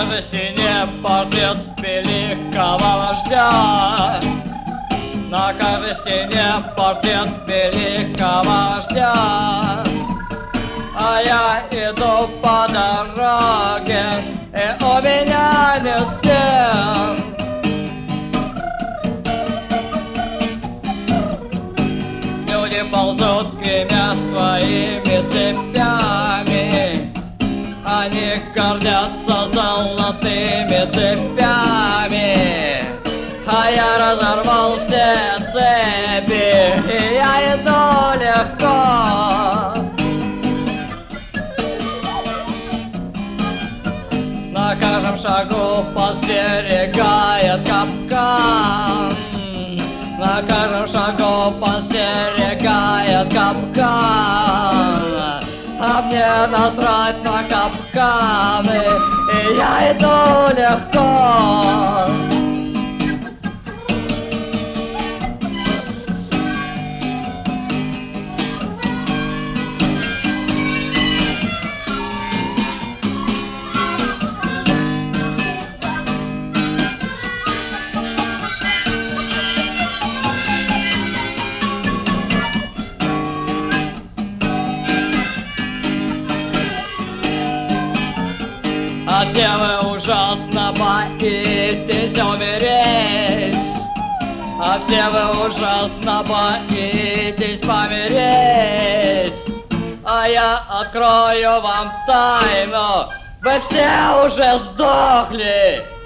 каждой стене портрет великого вождя. На каждой стене портрет великого вождя. А я иду по дороге, и у меня нет стен. Люди ползут, гремят своими цепями. Они гордятся золотыми цепями. А я разорвал все цепи, и я иду легко. На каждом шагу подстерегает капкан. На каждом шагу подстерегает капкан. А мне насрать на капканы, и я иду легко. А все вы ужасно боитесь умереть. А все вы ужасно боитесь помереть. А я открою вам тайну: вы все уже сдохли.